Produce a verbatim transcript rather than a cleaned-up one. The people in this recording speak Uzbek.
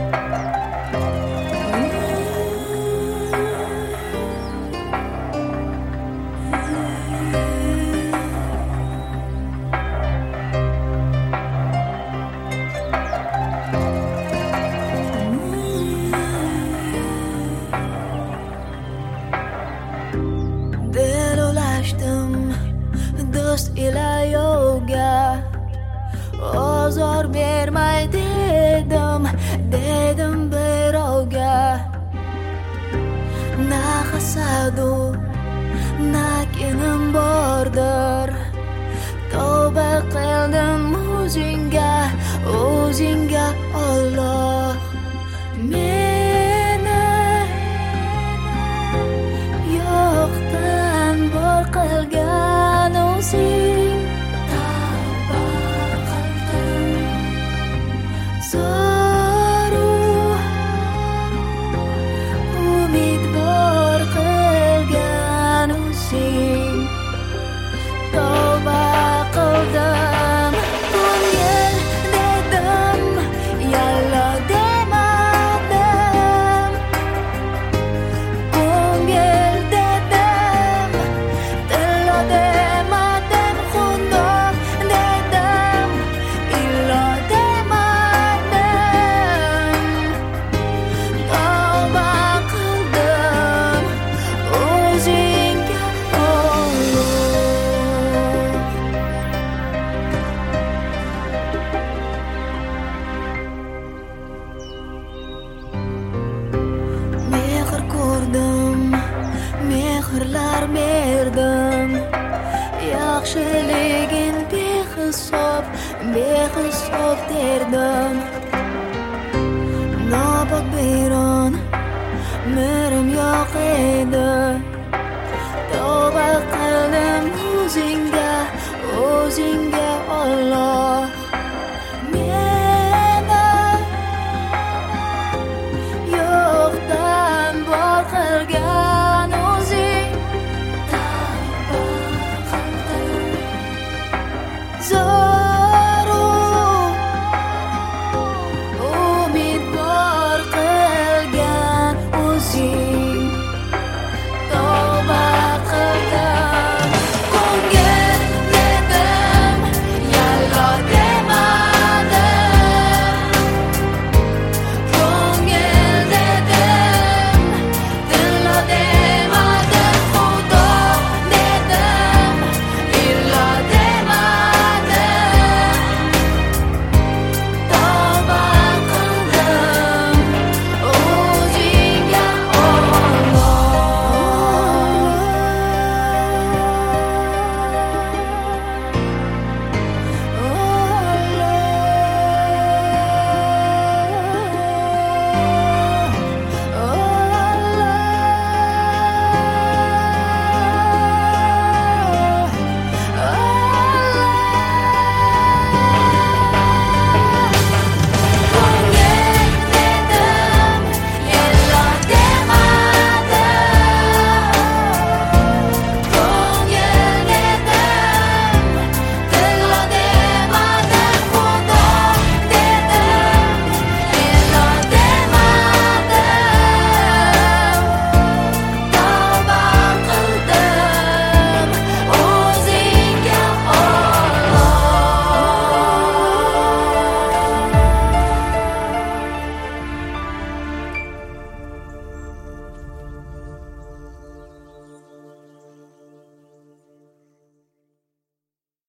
do'st ila yo'lga ozor bermay dedim, dedim birovga. Na hasadu, na kinim bordir, tavba qildim o'zingga, o'zingga Alloh. Meni yo'qdan bor qilgan o'zing, tavba qildim. Zoru umid bor qilgan o'zing, tavba qildim. Ko'ngil dedim, yalla demadim. Ko'ngil dedim, tilla demadim. Xundoq dedim, illa demadim. Tavba qildim o'zingga Alloh. Mehr ko'rdim, mehrlar berdim. Yaxshiligin behisob, behisob derdim. Nobod biyron mirim yo'q edi. Tavba qildim o'zingga, o'zingga Alloh.